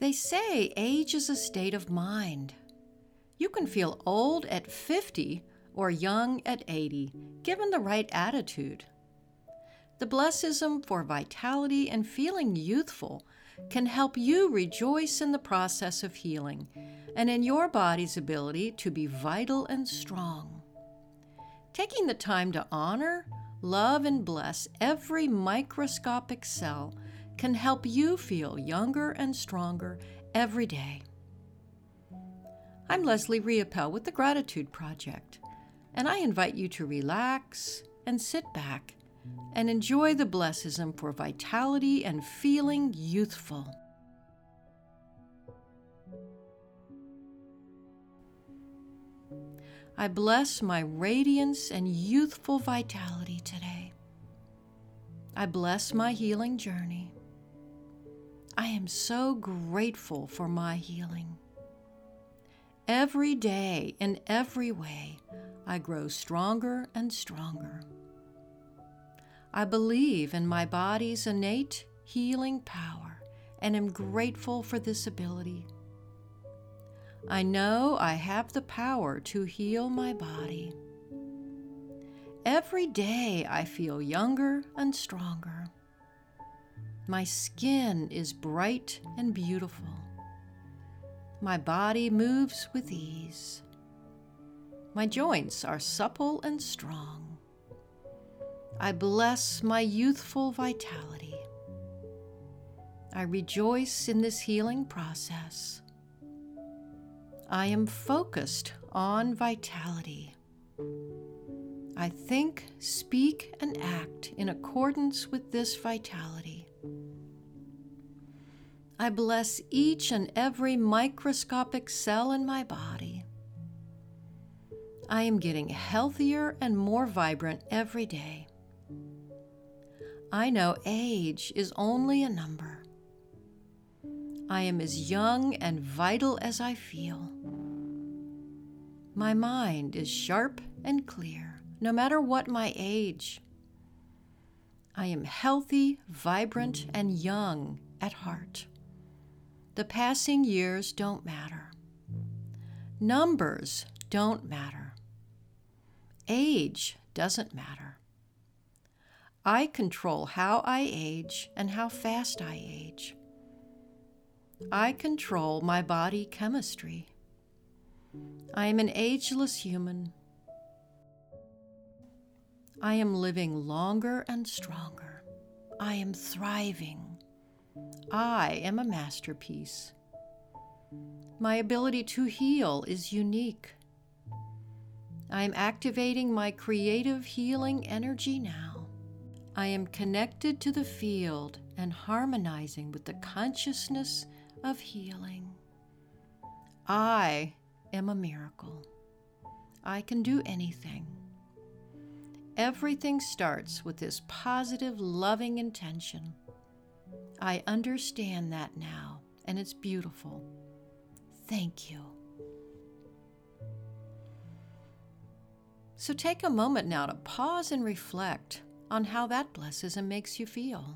They say age is a state of mind. You can feel old at 50 or young at 80, given the right attitude. The blessism for vitality and feeling youthful can help you rejoice in the process of healing and in your body's ability to be vital and strong. Taking the time to honor, love, and bless every microscopic cell can help you feel younger and stronger every day. I'm Leslie Riopel with the Gratitude Project, and I invite you to relax and sit back and enjoy the blessism for vitality and feeling youthful. I bless my radiance and youthful vitality today. I bless my healing journey. I am so grateful for my healing. Every day, in every way, I grow stronger and stronger. I believe in my body's innate healing power and am grateful for this ability. I know I have the power to heal my body. Every day I feel younger and stronger. My skin is bright and beautiful. My body moves with ease. My joints are supple and strong. I bless my youthful vitality. I rejoice in this healing process. I am focused on vitality. I think, speak, and act in accordance with this vitality. I bless each and every microscopic cell in my body. I am getting healthier and more vibrant every day. I know age is only a number. I am as young and vital as I feel. My mind is sharp and clear, no matter what my age. I am healthy, vibrant, and young at heart. The passing years don't matter. Numbers don't matter. Age doesn't matter. I control how I age and how fast I age. I control my body chemistry. I am an ageless human. I am living longer and stronger. I am thriving. I am a masterpiece. My ability to heal is unique. I am activating my creative healing energy now. I am connected to the field and harmonizing with the consciousness of healing. I am a miracle. I can do anything. Everything starts with this positive, loving intention. I understand that now, and it's beautiful. Thank you. So take a moment now to pause and reflect on how that blessism makes you feel.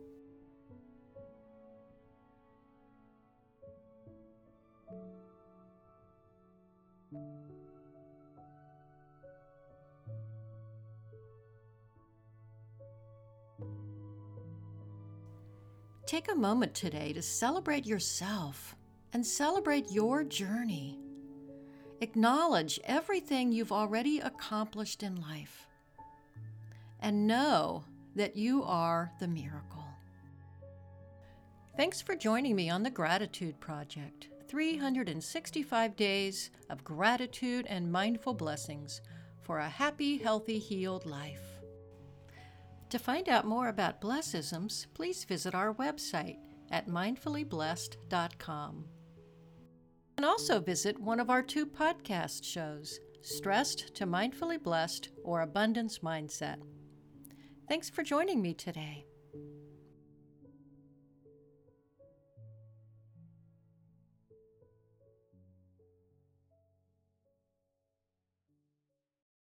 Take a moment today to celebrate yourself and celebrate your journey. Acknowledge everything you've already accomplished in life and know that you are the miracle. Thanks for joining me on the Gratitude Project. 365 days of gratitude and mindful blessings for a happy, healthy, healed life. To find out more about blessisms, please visit our website at mindfullyblessed.com. And also visit one of our 2 podcast shows, Stressed to Mindfully Blessed or Abundance Mindset. Thanks for joining me today.